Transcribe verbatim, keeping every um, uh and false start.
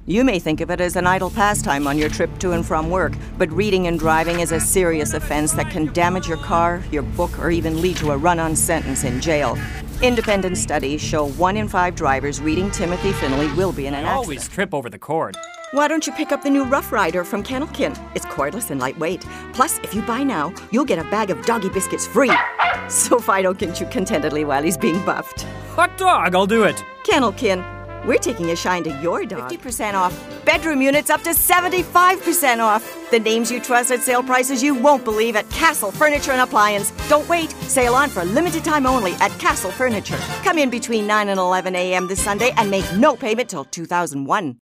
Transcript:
You may think of it as an idle pastime on your trip to and from work, but reading and driving is a serious offense that can damage your car, your book, or even lead to a run-on sentence in jail. Independent studies show one in five drivers reading Timothy Finley will be in an I accident. always trip over the cord. Why don't you pick up the new Rough Rider from Kennelkin? It's cordless and lightweight. Plus, if you buy now, you'll get a bag of doggy biscuits free. So Fido can chew contentedly while he's being buffed. Hot dog, I'll do it. Kennelkin, we're taking a shine to your dog. fifty percent off. Bedroom units up to seventy-five percent off. The names you trust at sale prices you won't believe at Castle Furniture and Appliance. Don't wait. Sale on for a limited time only at Castle Furniture. Come in between nine and eleven a.m. this Sunday and make no payment till two thousand one.